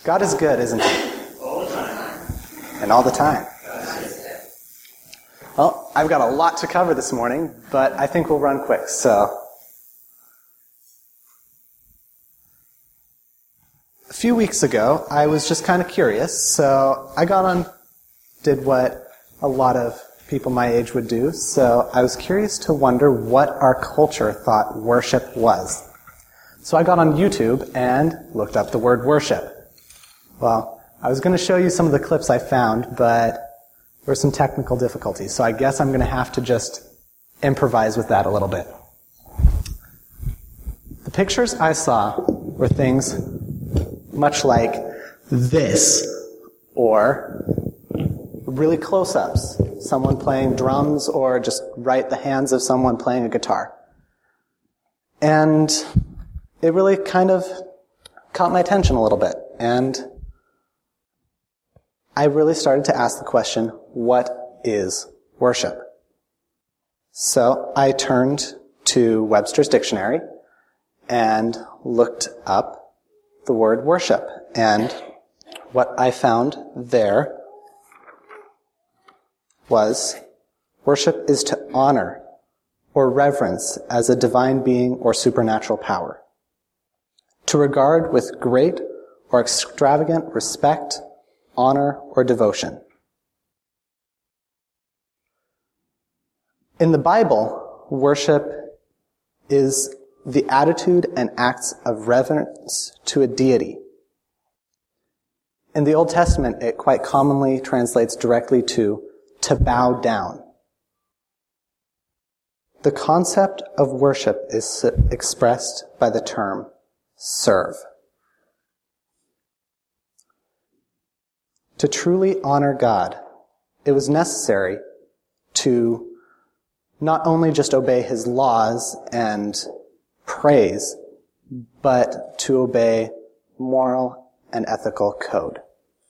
God is good, isn't he? All the time. And all the time. Well, I've got a lot to cover this morning, but I think we'll run quick, so. A few weeks ago, I was just kind of curious, so I did what a lot of people my age would do, so I was curious to wonder what our culture thought worship was. So I got on YouTube and looked up the word worship. Well, I was going to show you some of the clips I found, but there were some technical difficulties, so I guess I'm going to have to just improvise with that a little bit. The pictures I saw were things much like this, or really close-ups, someone playing drums, or just the hands of someone playing a guitar. And it really kind of caught my attention a little bit, and I really started to ask the question, what is worship? So I turned to Webster's Dictionary and looked up the word worship, and what I found there was worship is to honor or reverence as a divine being or supernatural power. To regard with great or extravagant respect, honor, or devotion. In the Bible, worship is the attitude and acts of reverence to a deity. In the Old Testament, it quite commonly translates directly to bow down. The concept of worship is expressed by the term serve. To truly honor God, it was necessary to not only just obey his laws and praise, but to obey moral and ethical code.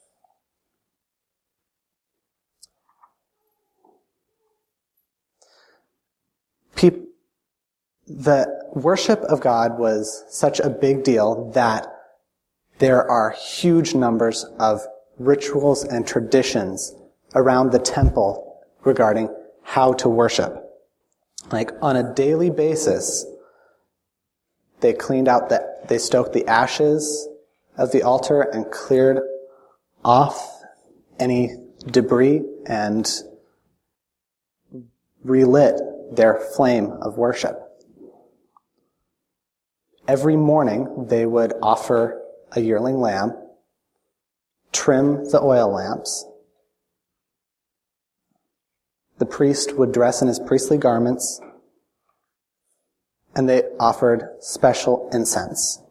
The worship of God was such a big deal that there are huge numbers of rituals and traditions around the temple regarding how to worship. Like on a daily basis, they stoked the ashes of the altar and cleared off any debris and relit their flame of worship. Every morning, they would offer a yearling lamb, trim the oil lamps. The priest would dress in his priestly garments, and they offered special incense.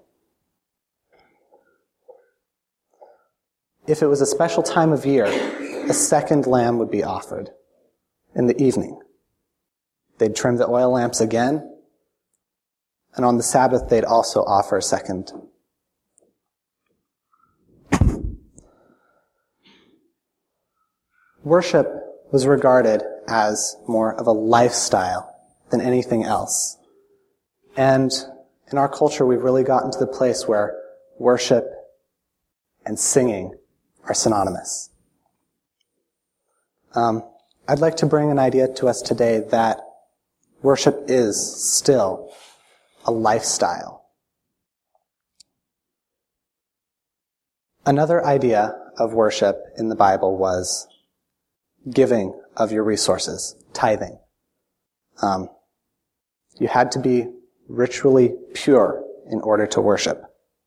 If it was a special time of year, a second lamb would be offered in the evening. They'd trim the oil lamps again, and on the Sabbath they'd also offer a second. Worship was regarded as more of a lifestyle than anything else. And in our culture, we've really gotten to the place where worship and singing are synonymous. I'd like to bring an idea to us today that worship is still a lifestyle. Another idea of worship in the Bible was giving of your resources, tithing. You had to be ritually pure in order to worship.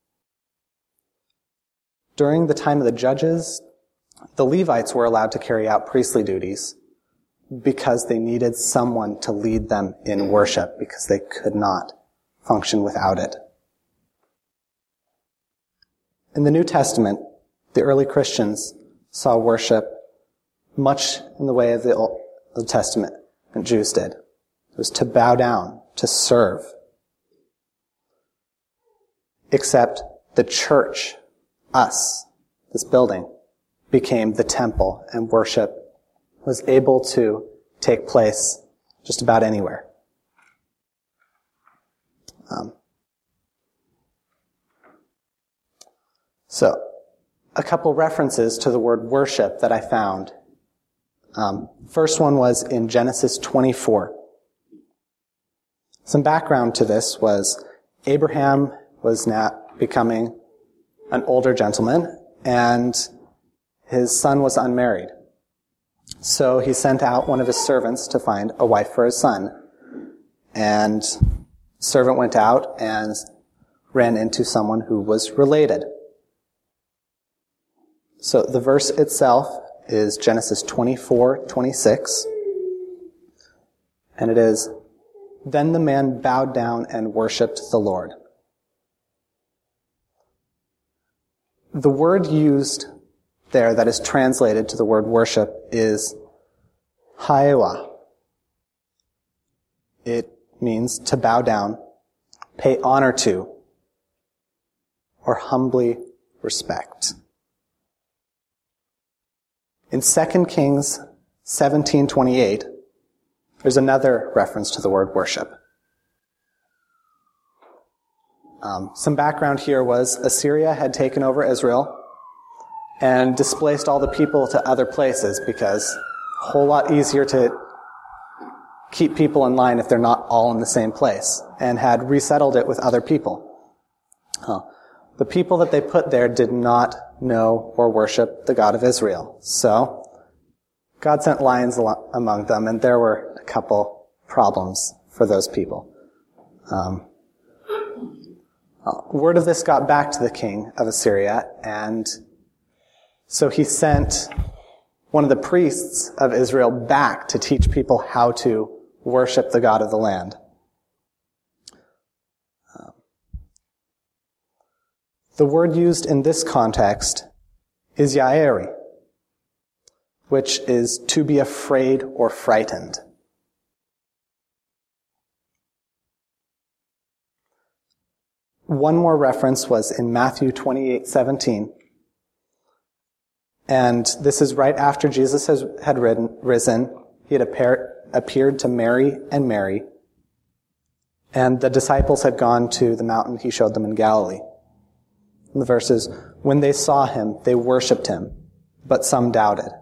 During the time of the judges, the Levites were allowed to carry out priestly duties because they needed someone to lead them in worship because they could not function without it. In the New Testament, the early Christians saw worship much in the way of the Old Testament Jews did. It was to bow down, to serve. Except the church, us, this building, became the temple, and worship was able to take place just about anywhere. So, a couple references to the word worship that I found. First one was in Genesis 24. Some background to this was Abraham was now becoming an older gentleman, and his son was unmarried. So he sent out one of his servants to find a wife for his son. And the servant went out and ran into someone who was related. So the verse itself is Genesis 24:26. And it is, "Then the man bowed down and worshipped the Lord." The word used there that is translated to the word worship is haewa. It means to bow down, pay honor to, or humbly respect. In 2 Kings 17:28, there's another reference to the word worship. Some background here was Assyria had taken over Israel and displaced all the people to other places because a whole lot easier to keep people in line if they're not all in the same place, and had resettled it with other people. The people that they put there did not know or worship the God of Israel. So God sent lions among them, and there were a couple problems for those people. Word of this got back to the king of Assyria, and so he sent one of the priests of Israel back to teach people how to worship the God of the land. The word used in this context is yaeri, which is to be afraid or frightened. One more reference was in Matthew 28:17. And this is right after Jesus had risen. He had appeared to Mary and Mary. And the disciples had gone to the mountain he showed them in Galilee. And the verse is, "When they saw him, they worshipped him, but some doubted."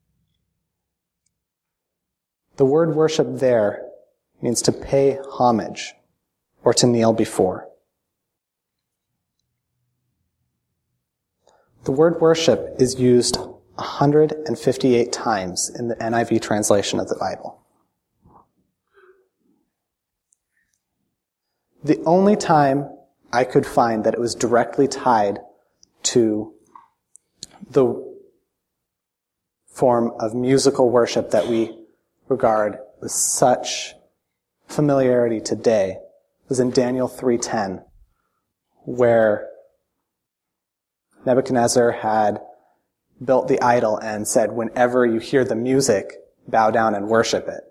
The word worship there means to pay homage or to kneel before. The word worship is used 158 times in the NIV translation of the Bible. The only time I could find that it was directly tied to the form of musical worship that we regard with such familiarity today was in Daniel 3:10, where Nebuchadnezzar had built the idol and said, "Whenever you hear the music, bow down and worship it."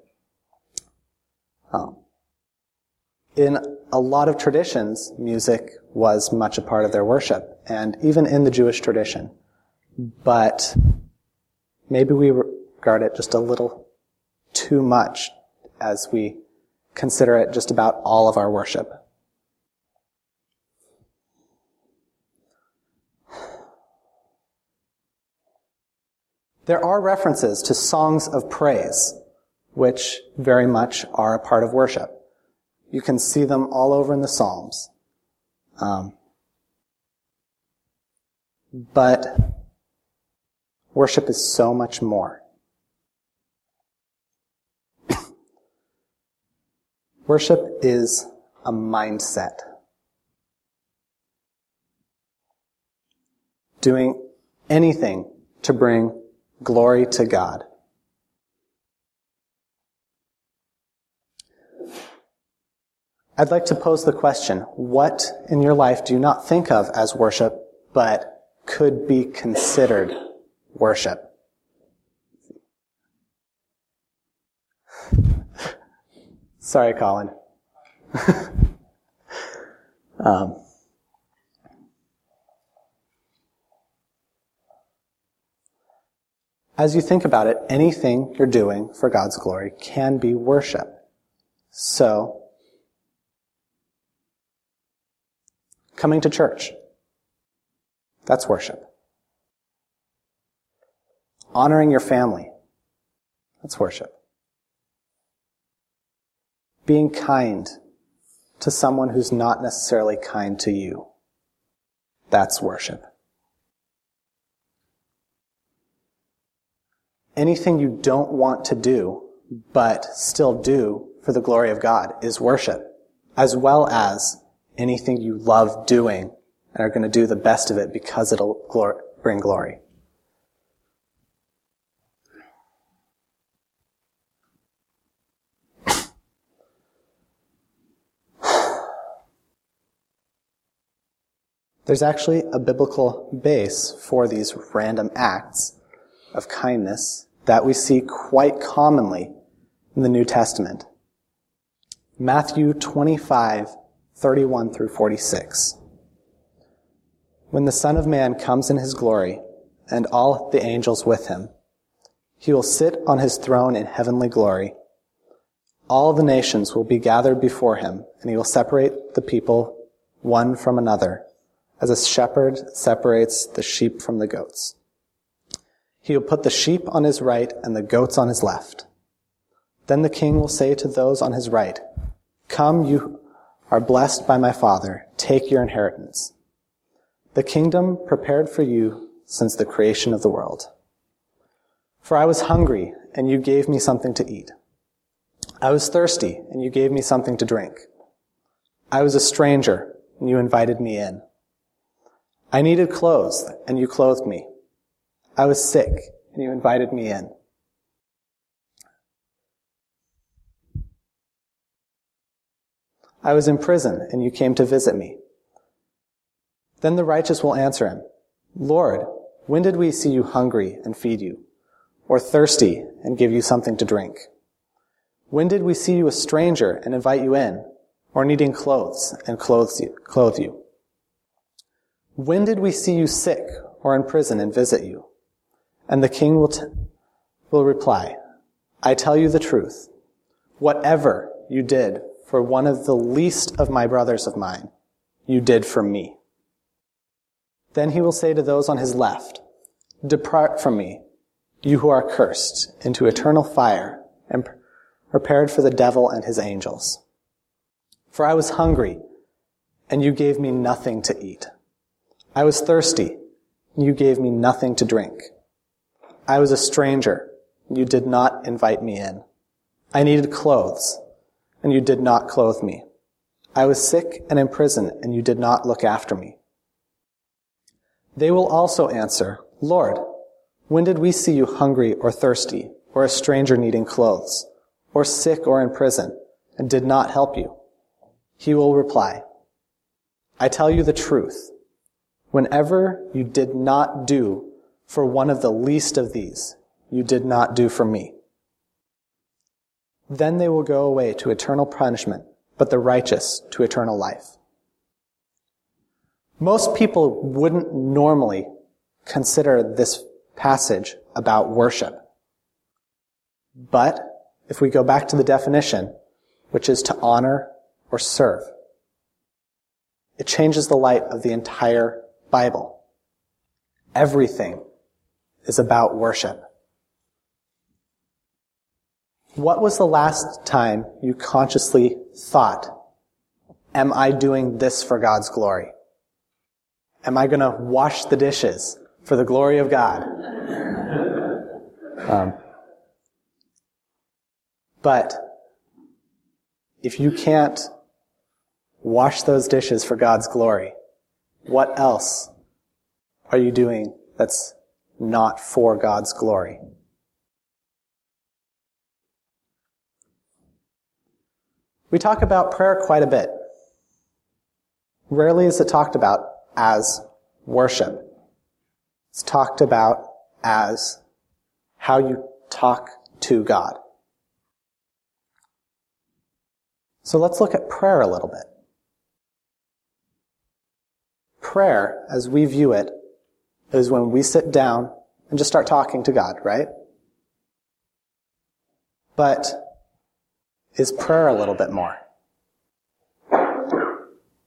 In a lot of traditions, music was much a part of their worship, and even in the Jewish tradition. But maybe we regard it just a little too much as we consider it just about all of our worship. There are references to songs of praise, which very much are a part of worship. You can see them all over in the Psalms. But worship is so much more. Worship is a mindset. Doing anything to bring glory to God. I'd like to pose the question, what in your life do you not think of as worship, but could be considered worship? Sorry, Colin. As you think about it, anything you're doing for God's glory can be worship. So, coming to church, that's worship. Honoring your family. That's worship. Being kind to someone who's not necessarily kind to you. That's worship. Anything you don't want to do, but still do for the glory of God is worship, as well as anything you love doing and are going to do the best of it because it'll bring glory. There's actually a biblical base for these random acts of kindness that we see quite commonly in the New Testament. Matthew 25:31 through 46. When the Son of Man comes in his glory, and all the angels with him, he will sit on his throne in heavenly glory. All the nations will be gathered before him, and he will separate the people one from another, as a shepherd separates the sheep from the goats. He will put the sheep on his right and the goats on his left. Then the king will say to those on his right, "Come, you are blessed by my Father. Take your inheritance, the kingdom prepared for you since the creation of the world. For I was hungry, and you gave me something to eat. I was thirsty, and you gave me something to drink. I was a stranger, and you invited me in. I needed clothes, and you clothed me. I was sick, and you invited me in." I was in prison, and you came to visit me. Then the righteous will answer him, "Lord, when did we see you hungry and feed you, or thirsty and give you something to drink? When did we see you a stranger and invite you in, or needing clothes and clothe you? When did we see you sick or in prison and visit you?" And the king will reply, "I tell you the truth. Whatever you did for one of the least of my brothers of mine, you did for me." Then he will say to those on his left, "Depart from me, you who are cursed, into eternal fire and prepared for the devil and his angels. For I was hungry, and you gave me nothing to eat. I was thirsty, and you gave me nothing to drink. I was a stranger, and you did not invite me in. I needed clothes, and you did not clothe me. I was sick and in prison, and you did not look after me." They will also answer, "Lord, when did we see you hungry or thirsty, or a stranger needing clothes, or sick or in prison, and did not help you?" He will reply, "I tell you the truth. Whenever you did not do for one of the least of these, you did not do for me." Then they will go away to eternal punishment, but the righteous to eternal life. Most people wouldn't normally consider this passage about worship. But if we go back to the definition, which is to honor or serve, it changes the light of the entire Bible. Everything is about worship. What was the last time you consciously thought, "Am I doing this for God's glory? Am I going to wash the dishes for the glory of God?" But if you can't wash those dishes for God's glory, what else are you doing that's not for God's glory? We talk about prayer quite a bit. Rarely is it talked about as worship. It's talked about as how you talk to God. So let's look at prayer a little bit. Prayer, as we view it, is when we sit down and just start talking to God, right? But is prayer a little bit more?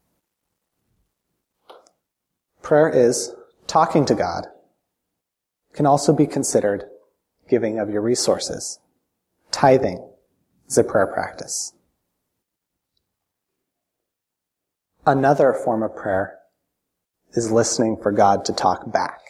Prayer is talking to God, can also be considered giving of your resources. Tithing is a prayer practice. Another form of prayer is listening for God to talk back.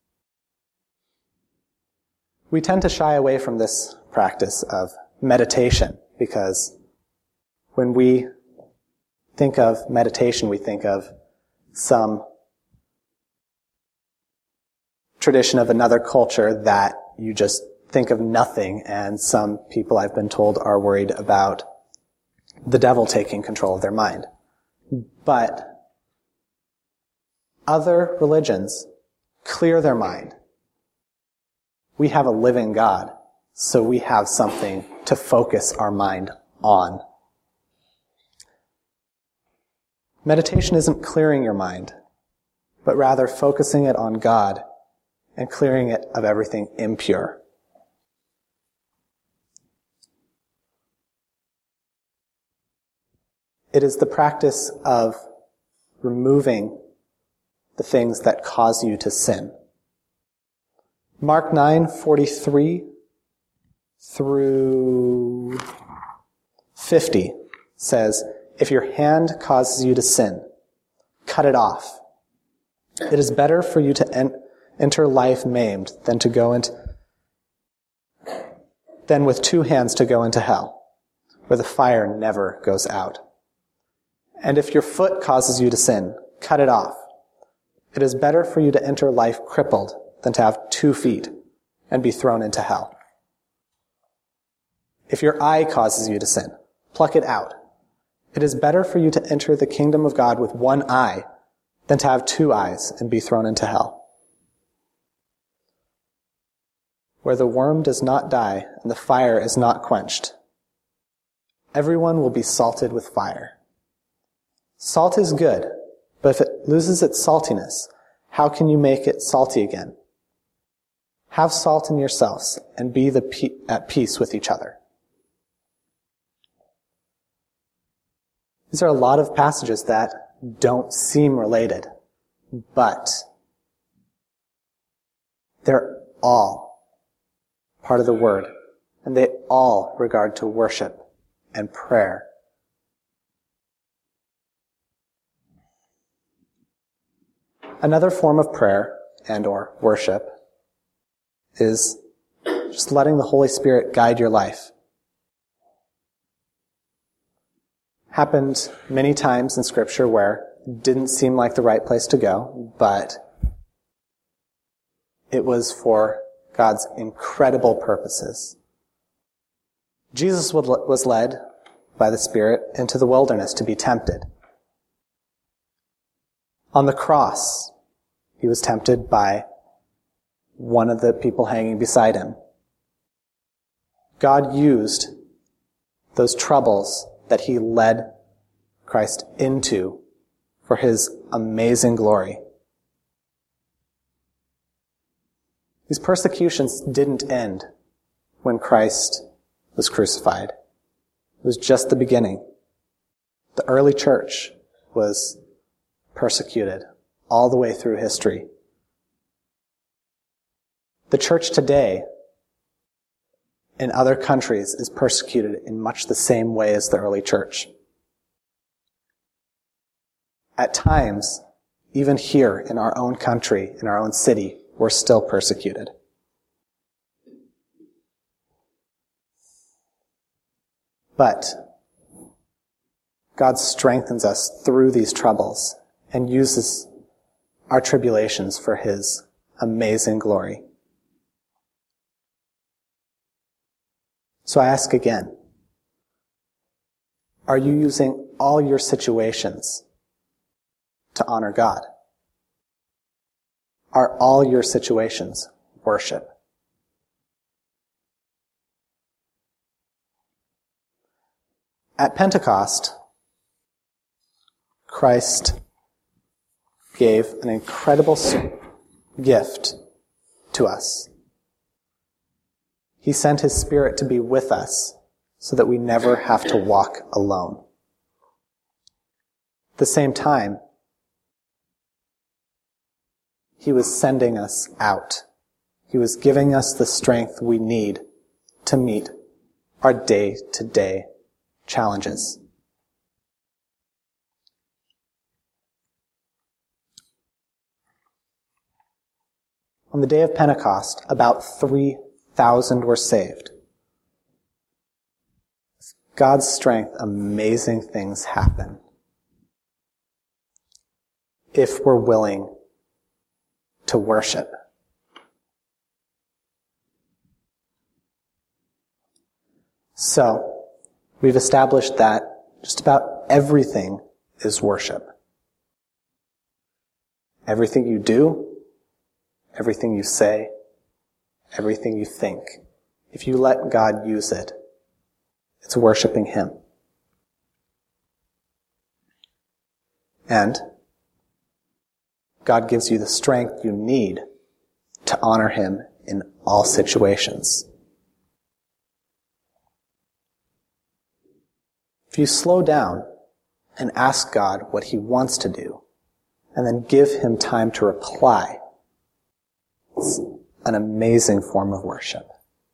We tend to shy away from this practice of meditation because when we think of meditation, we think of some tradition of another culture that you just think of nothing, and some people, I've been told, are worried about the devil taking control of their mind. But other religions clear their mind. We have a living God, so we have something to focus our mind on. Meditation isn't clearing your mind, but rather focusing it on God and clearing it of everything impure. It is the practice of removing the things that cause you to sin. Mark 9:43 through 50 says, "If your hand causes you to sin, cut it off. It is better for you to enter life maimed than with 2 hands to go into hell, where the fire never goes out. And if your foot causes you to sin, cut it off. It is better for you to enter life crippled than to have 2 feet and be thrown into hell. If your eye causes you to sin, pluck it out. It is better for you to enter the kingdom of God with 1 eye than to have 2 eyes and be thrown into hell. Where the worm does not die and the fire is not quenched, everyone will be salted with fire. Salt is good, but if it loses its saltiness, how can you make it salty again? Have salt in yourselves and be at peace with each other." These are a lot of passages that don't seem related, but they're all part of the Word, and they all regard to worship and prayer. Another form of prayer and or worship is just letting the Holy Spirit guide your life. Happened many times in Scripture where it didn't seem like the right place to go, but it was for God's incredible purposes. Jesus was led by the Spirit into the wilderness to be tempted. On the cross, he was tempted by one of the people hanging beside him. God used those troubles that he led Christ into for his amazing glory. These persecutions didn't end when Christ was crucified. It was just the beginning. The early church was persecuted all the way through history. The church today in other countries is persecuted in much the same way as the early church. At times, even here in our own country, in our own city, we're still persecuted. But God strengthens us through these troubles and uses our tribulations for his amazing glory. So I ask again, are you using all your situations to honor God? Are all your situations worship? At Pentecost, Christ gave an incredible gift to us. He sent his Spirit to be with us so that we never have to walk alone. At the same time, he was sending us out He was giving us the strength we need to meet our day-to-day challenges. On the day of Pentecost, about 3,000 were saved. With God's strength, amazing things happen if we're willing to worship. So, we've established that just about everything is worship. Everything you do, everything you say, everything you think. If you let God use it, it's worshiping Him. And God gives you the strength you need to honor Him in all situations. If you slow down and ask God what He wants to do, and then give Him time to reply, it's an amazing form of worship.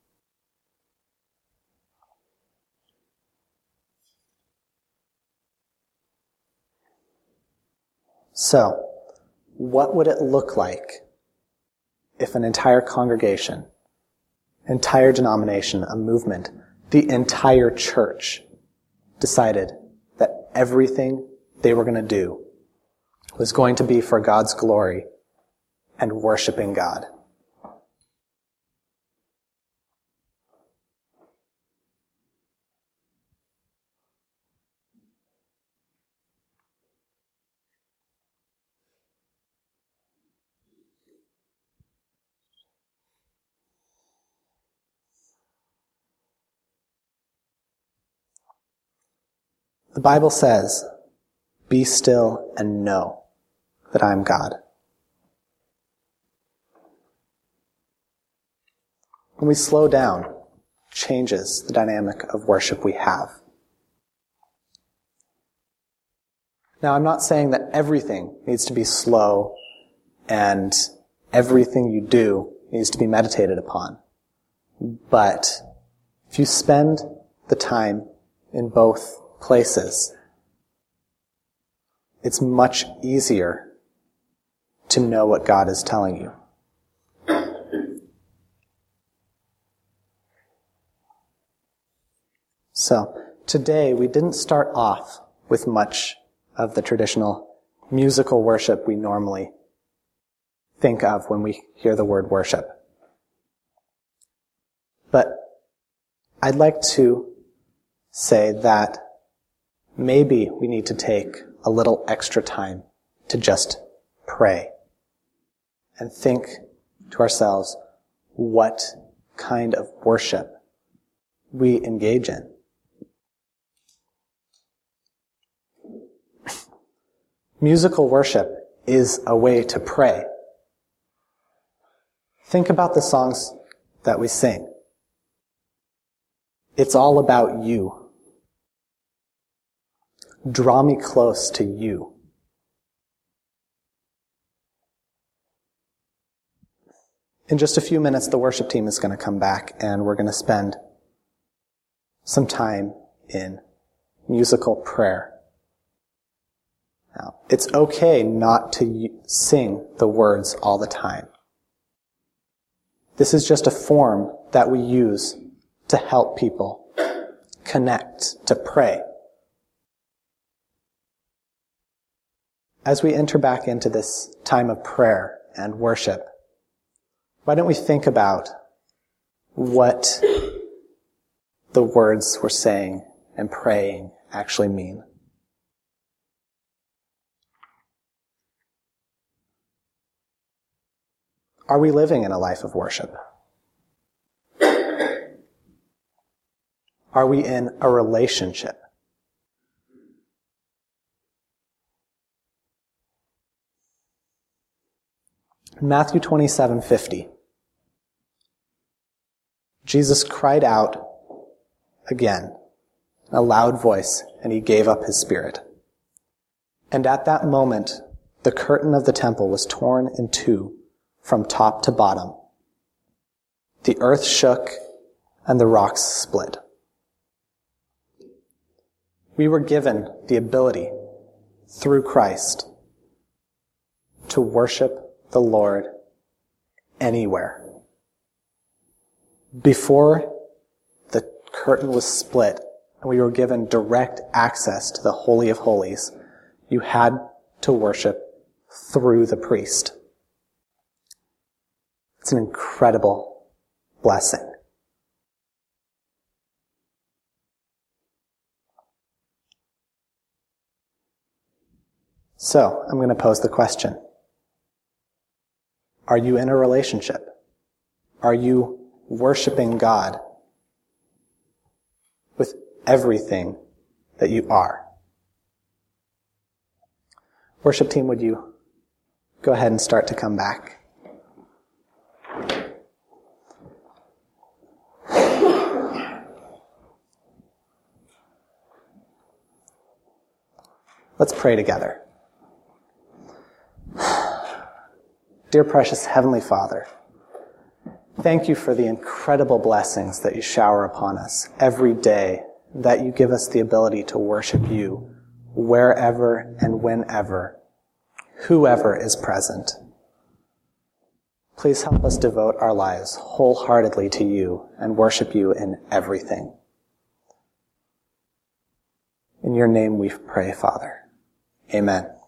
So, what would it look like if an entire congregation, entire denomination, a movement, the entire church decided that everything they were going to do was going to be for God's glory and worshiping God? The Bible says, "Be still and know that I am God." When we slow down, changes the dynamic of worship we have. Now, I'm not saying that everything needs to be slow and everything you do needs to be meditated upon. But if you spend the time in both places, it's much easier to know what God is telling you. So, today we didn't start off with much of the traditional musical worship we normally think of when we hear the word worship. But I'd like to say that maybe we need to take a little extra time to just pray and think to ourselves what kind of worship we engage in. Musical worship is a way to pray. Think about the songs that we sing. It's all about you. Draw me close to you. In just a few minutes, the worship team is going to come back and we're going to spend some time in musical prayer. Now, it's okay not to sing the words all the time. This is just a form that we use to help people connect, to pray. As we enter back into this time of prayer and worship, why don't we think about what the words we're saying and praying actually mean? Are we living in a life of worship? Are we in a relationship? In Matthew 27:50, Jesus cried out again in a loud voice, and He gave up His spirit. And at that moment, the curtain of the temple was torn in two from top to bottom, the earth shook and the rocks split. We were given the ability, through Christ, to worship the Lord anywhere. Before the curtain was split and we were given direct access to the Holy of Holies, you had to worship through the priest. It's an incredible blessing. So, I'm going to pose the question. Are you in a relationship? Are you worshiping God with everything that you are? Worship team, would you go ahead and start to come back? Let's pray together. Dear precious Heavenly Father, thank you for the incredible blessings that you shower upon us every day, that you give us the ability to worship you wherever and whenever, whoever is present. Please help us devote our lives wholeheartedly to you and worship you in everything. In your name we pray, Father. Amen.